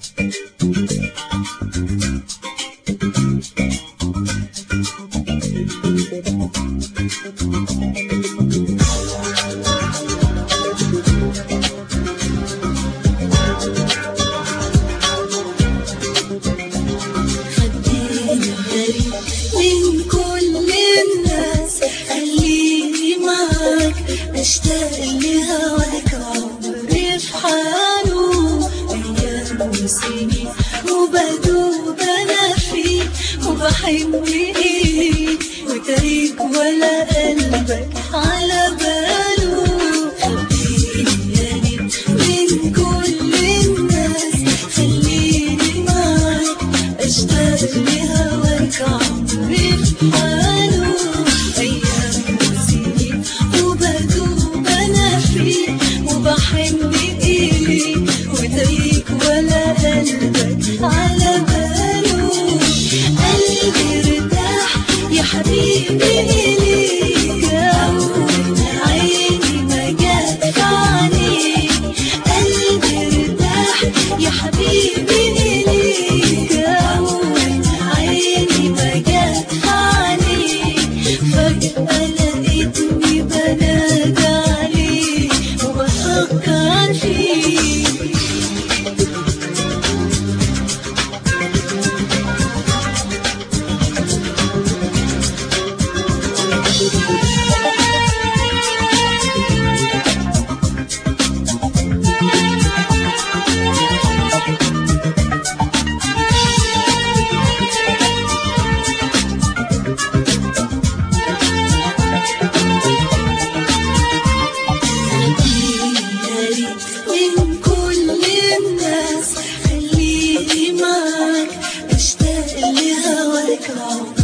اشتاق لهواك عمري في حاله، ايام وسنين وبدوب انا فيك وبحن ايديك وتاريك ولا قلبك على باله. خبيني يا ريت من كل الناس، خليني معاك اشتاق لهواك عمري في حاله، ايام وسنين وبدوب انا فيك وبحن بايديك وتاريك ولا قلبك على باله. قلبي ارتاح يا حبيبي إليك، أول عيني ما جات في عينيك. قلبي ارتاح يا حبيبي إليك، أول عيني ما جات في عينيك. فجأة لقيتني بنادى عليك وبفكر فيك. من كل الناس خليني معاك اشتاق لهواك.